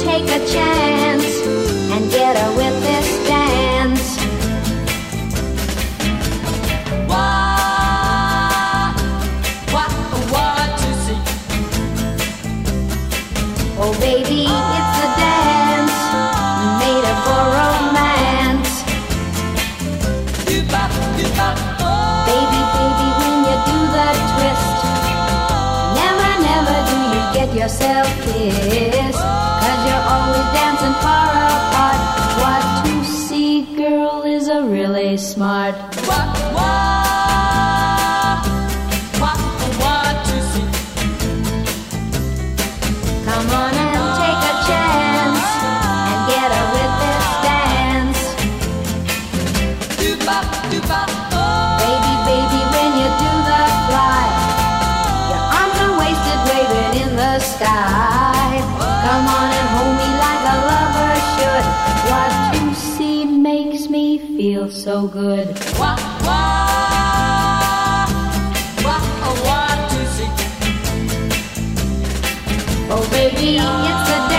take a chance and get her with this dance. What to see? Oh baby, it's a dance made up for romance. Baby, baby, when you do the twist, never, never do you get yourself kissed, 'cause you're always dancing far apart. What to see, girl, is a really smart. What to see? Come on and take a chance and get her with this dance. Baby, baby, when you do the fly, your arms are wasted waving in the sky. Come on and hold me like a lover should. What you see makes me feel so good. What to see? Oh baby, it's a